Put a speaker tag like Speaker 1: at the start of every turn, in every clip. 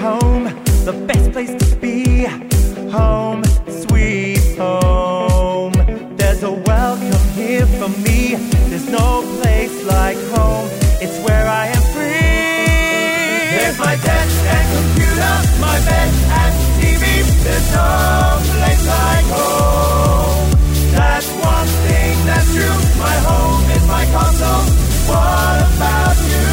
Speaker 1: home, the best place to be. Home, sweet home. There's a welcome here for me. There's no place like home. It's where I am free. There's my desk and computer, my bed and TV. There's no place like home. That's one thing that's true. My home is my castle. What about you?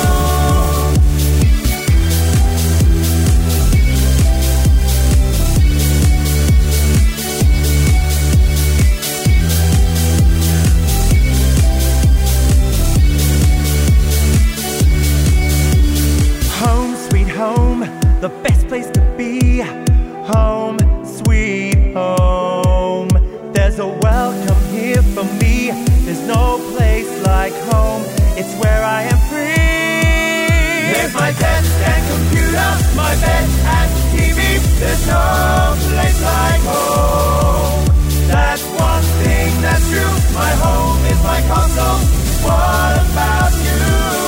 Speaker 1: Home, sweet home, the best place to be. Home, sweet home. There's a welcome here for me. There's no place like home. It's where I am free. There's my desk and computer, my bed and TV. There's no place like home. That's one thing that's true. My home is my castle. What about you?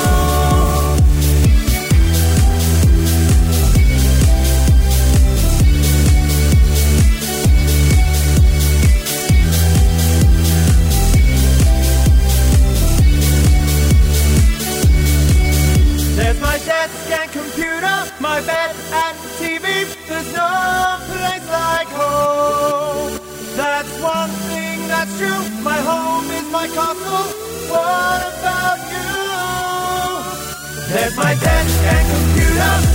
Speaker 1: There's my desk and computer, my bed and TV. There's no place like home. That's one thing that's true. My home is my castle. What about you? There's my desk and computer,